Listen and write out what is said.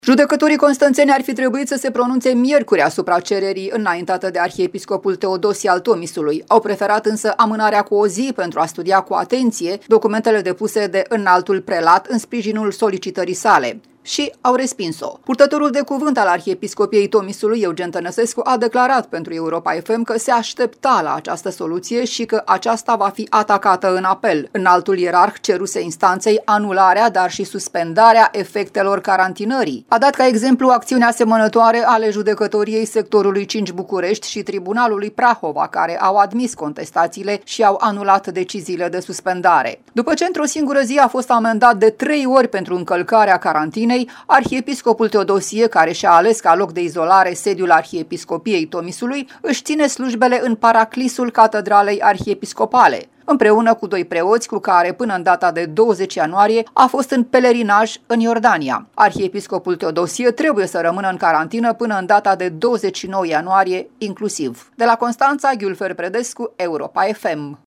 Judecătorii constanțeni ar fi trebuit să se pronunțe miercuri asupra cererii înaintată de arhiepiscopul Teodosie al Tomisului. Au preferat însă amânarea cu o zi pentru a studia cu atenție documentele depuse de înaltul prelat în sprijinul solicitării sale. Și au respins-o. Purtătorul de cuvânt al arhiepiscopiei Tomisului, Eugen Tănăsescu, a declarat pentru Europa FM că se aștepta la această soluție și că aceasta va fi atacată în apel. Înaltul ierarh ceruse instanței anularea, dar și suspendarea efectelor carantinării. A dat ca exemplu acțiuni asemănătoare ale judecătoriei sectorului 5 București și tribunalului Prahova, care au admis contestațiile și au anulat deciziile de suspendare. După ce într-o singură zi a fost amendat de 3 ori pentru încălcarea carantinei, arhiepiscopul Teodosie, care și-a ales ca loc de izolare sediul arhiepiscopiei Tomisului, își ține slujbele în paraclisul catedralei arhiepiscopale, împreună cu 2 preoți cu care, până în data de 20 ianuarie, a fost în pelerinaj în Iordania. Arhiepiscopul Teodosie trebuie să rămână în carantină până în data de 29 ianuarie inclusiv. De la Constanța, Ghiulfer Predescu, Europa FM.